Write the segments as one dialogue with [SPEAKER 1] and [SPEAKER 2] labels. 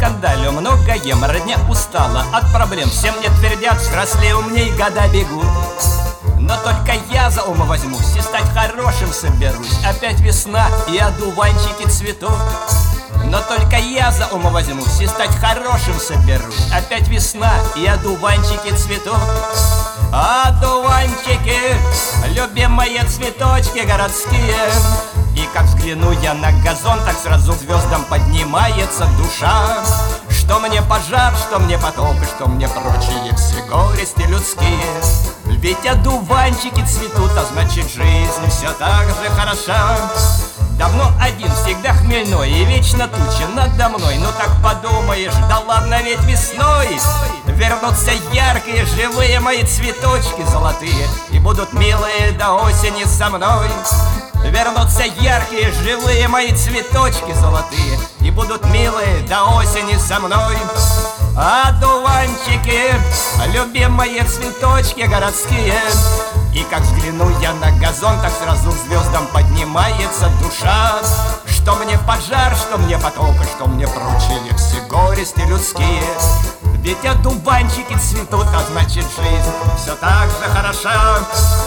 [SPEAKER 1] скандалю, много ем, родня устала от проблем. Все мне твердят, взрослее, умней, года бегут. Но только я за ум возьмусь и стать хорошим соберусь. Опять весна и одуванчики цветут. Но только я за ум возьмусь и стать хорошим соберусь. Опять весна и одуванчики цветут. Одуванчики, любимые цветочки городские. И как взгляну я на газон, так сразу к звездам поднимается душа. Что мне пожар, что мне потоп, и что мне прочие все горести людские. Ведь одуванчики цветут, а значит жизнь все так же хороша. Давно один, всегда хмельной, и вечно туча надо мной. Ну так подумаешь, да ладно, ведь весной вернутся яркие, живые мои цветочки золотые, и будут милые до осени со мной. Вернутся яркие, живые мои цветочки золотые, и будут милые до осени со мной. Одуванчики, любимые цветочки городские. И как взгляну я на газон, так сразу к звездам поднимается душа. Что мне пожар, что мне потоп, и что мне прочие все горести людские. Ведь одуванчики цветут, а значит жизнь все так же хороша.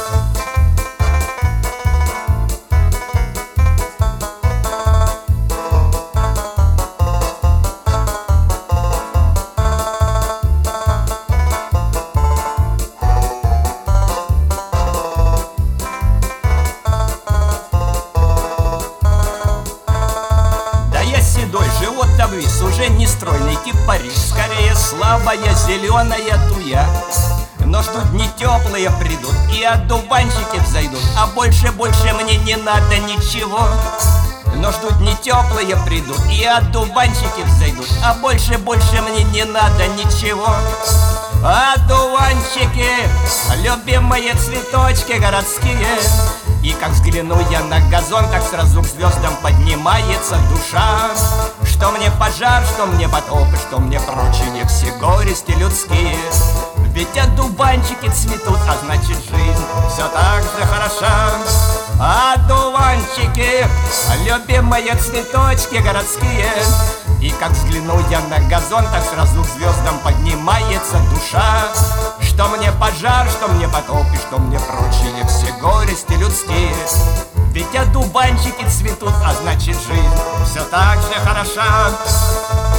[SPEAKER 1] Живот обвис, уже не стройный кипарис, скорее слабая зеленая туя. Но ждут дни теплые придут, и одуванчики взойдут, а больше мне не надо ничего. Но ждут дни теплые придут, и одуванчики взойдут, а больше мне не надо ничего. Одуванчики, любимые цветочки городские. И как взгляну я на газон, так сразу к звездам поднимается душа. Что мне пожар, что мне потоп, и что мне прочие все горести людские. Ведь одуванчики цветут, а значит жизнь все так же хороша. Одуванчики, любимые цветочки городские. И как взгляну я на газон, так сразу к звездам поднимается душа. Что мне пожар, что мне потоп, и что мне прочие все горести людские. Ведь одуванчики цветут, а значит жизнь все так же хороша.